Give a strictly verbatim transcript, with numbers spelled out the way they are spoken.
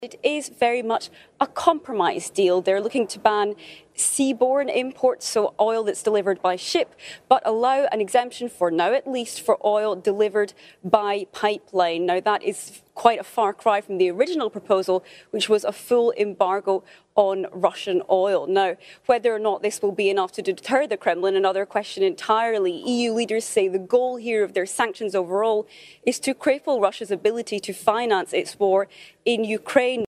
It is very much a compromise deal. They're looking to ban seaborne imports, so oil that's delivered by ship, but allow an exemption for now, at least, for oil delivered by pipeline. Now, that is quite a far cry from the original proposal, which was a full embargo on Russian oil. Now, whether or not this will be enough to deter the Kremlin, another question entirely. E U leaders say the goal here of their sanctions overall is to cripple Russia's ability to finance its war in Ukraine.